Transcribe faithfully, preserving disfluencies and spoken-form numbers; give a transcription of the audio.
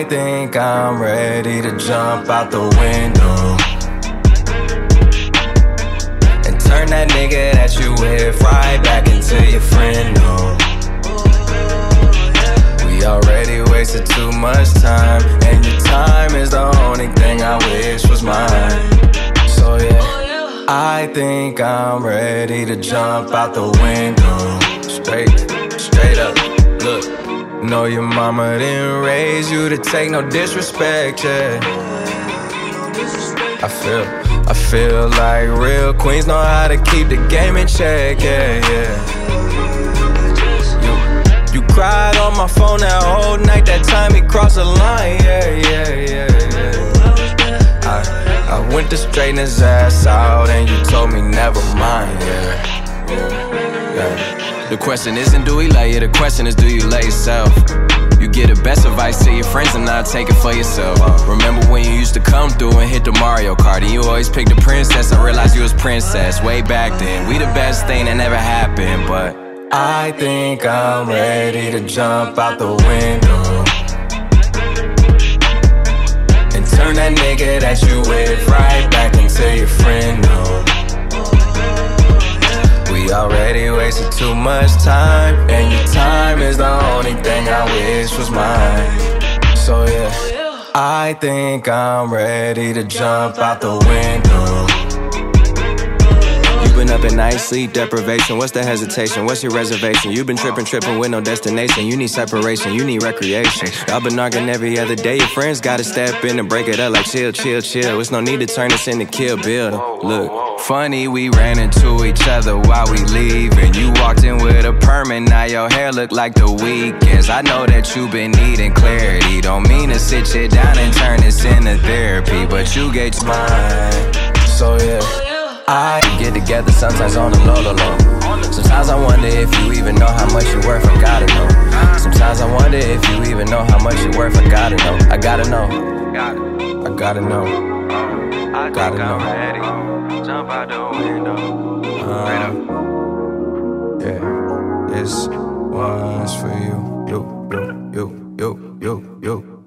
think I'm ready to jump out the window and turn that nigga that you with right back into your friend, no. We already wasted too much time, and your time is the only thing I wish was mine. So yeah, I think I'm ready to jump out the window. Straight, straight up, look. Know your mama didn't raise you to take no disrespect, yeah. I feel, I feel like real queens know how to keep the game in check, yeah, yeah. You, you cried on my phone that whole night, that time we crossed the line, yeah, yeah, yeah, yeah. I, I went to straighten his ass out and you told me never mind, yeah, yeah. The question isn't do we lay it, the question is do you lay yourself? You get the best advice to your friends and not take it for yourself. Remember when you used to come through and hit the Mario Kart and you always picked the princess? I realized you was princess way back then. We the best thing that never happened, but I think I'm ready to jump out the window and turn that nigga that you with right back into your friend, no. We already wasted too much time, and your time is the only thing I wish was mine. So yeah, I think I'm ready to jump out the window. You been up at night, sleep deprivation. What's the hesitation? What's your reservation? You been tripping, tripping with no destination. You need separation, you need recreation. Y'all been arguing every other day. Your friends gotta step in and break it up like chill, chill, chill. It's no need to turn this into Kill Bill. Look, funny, we ran into each other while we leaving. You walked in with a perm and now your hair look like the weekends. I know that you been needing clarity. Don't mean to sit you down and turn this into therapy, but you get mine. So yeah, I get together sometimes on the low, low, low. Sometimes I wonder if you even know how much you're worth, I gotta know. Sometimes I wonder if you even know how much you're worth, I gotta know. I gotta know, I gotta know, I gotta know. Jump out the window. Um, yeah, this one's for you, you, you, you, you, you, you.